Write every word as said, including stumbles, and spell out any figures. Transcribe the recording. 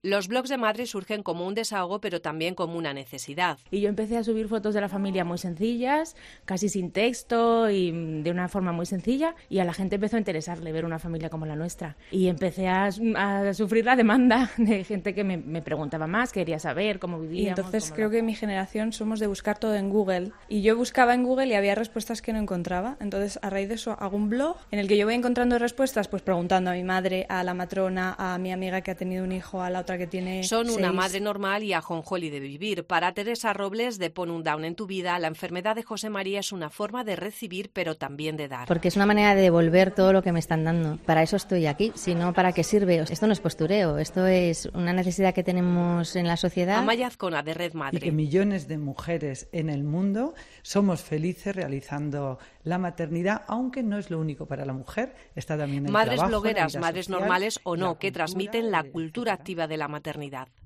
Los blogs de madre surgen como un desahogo, pero también como una necesidad. Y yo empecé a subir fotos de la familia muy sencillas, casi sin texto y de una forma muy sencilla, y a la gente empezó a interesarle ver una familia como la nuestra. Y empecé a, a sufrir la demanda de gente que me, me preguntaba más, quería saber cómo vivíamos. Y entonces creo que mi generación somos de buscar todo en Google. Y yo buscaba en Google y había respuestas que no encontraba. Entonces, a raíz de eso, hago un blog en el que yo voy encontrando respuestas, pues preguntando a mi madre, a la matrona, a mi amiga que ha tenido un hijo, a la otra que tiene Son seis. Una madre normal y Ajonjoli de vivir. Para Teresa Robles, de Pon un Down en tu vida, la enfermedad de José María es una forma de recibir, pero también de dar. Porque es una manera de devolver todo lo que me están dando. Para eso estoy aquí, si no, ¿para qué sirve? Esto no es postureo, esto es una necesidad que tenemos en la sociedad. Amaya Azcona, de Red Madre. Y que millones de mujeres en el mundo somos felices realizando la maternidad, aunque no es lo único para la mujer, está también el Madres trabajo, blogueras, la vida madres social, normales o no, que cultura, transmiten la etcétera. cultura activa de la maternidad.